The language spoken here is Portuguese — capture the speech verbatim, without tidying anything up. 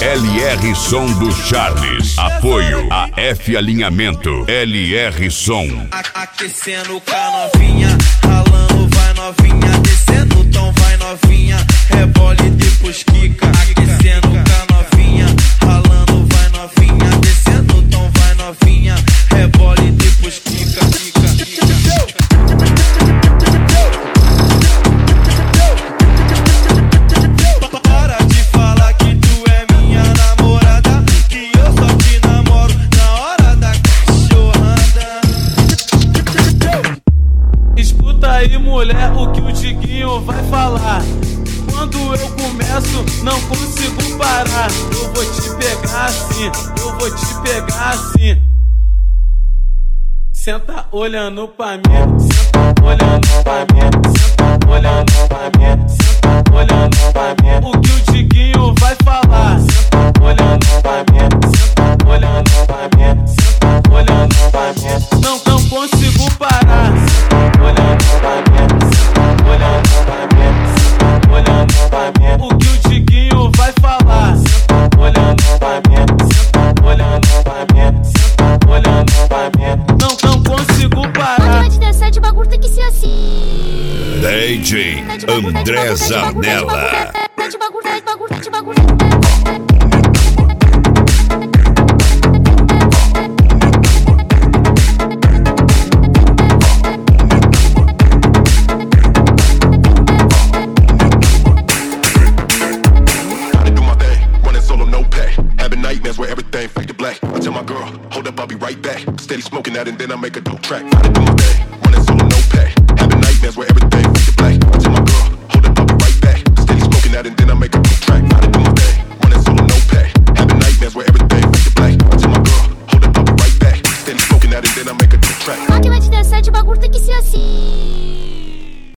L R Som do Charles. Apoio a F Alinhamento. L R Som. Aquecendo com a novinha, ralando vai novinha, descendo o tom vai novinha, rebole depois quica. Aquecendo com a novinha, ralando vai novinha, descendo o tom vai novinha, rebole depois quica, quica, quica. Para de falar que tu é minha namorada, que eu só te namoro na hora da cachorrada. Escuta aí, mulher, o que o Diguinho vai falar. Quando eu começo, não consigo parar. Eu vou te pegar assim, eu vou te pegar assim. Senta olhando pra mim, senta olhando pra mim, senta olhando pra mim, senta olhando pra mim. O que o Diguinho vai falar? Senta olhando pra mim, senta olhando pra mim, senta olhando pra mim. Não, não consigo parar. Senta olhando pra mim, senta olhando pra mim, senta olhando pra mim. O que o Diguinho vai falar? Senta olhando pra mim, senta olhando pra mim, senta olhando pra mim. Não, não consigo parar. Pode dançar de bagulho, tem que ser assim. D J André Zanella. De bagulho, de bagulho, de bagulho. Where everything fade to black. I tell my girl, hold up, I'll be right back. Steady smoking that and then I make a dope track. I do my thing, running solo, no pay. Having nightmares where everything fade to black. I tell my girl, hold up, I'll be right back. Steady smoking that and then I make a dope track. I do my thing, running solo, no pay. Having nightmares where everything fade to black. I tell my girl, hold up, I'll be right back. Steady smoking that and then I make a dope track. Máquina de dançar de bagulho tem que ser assim.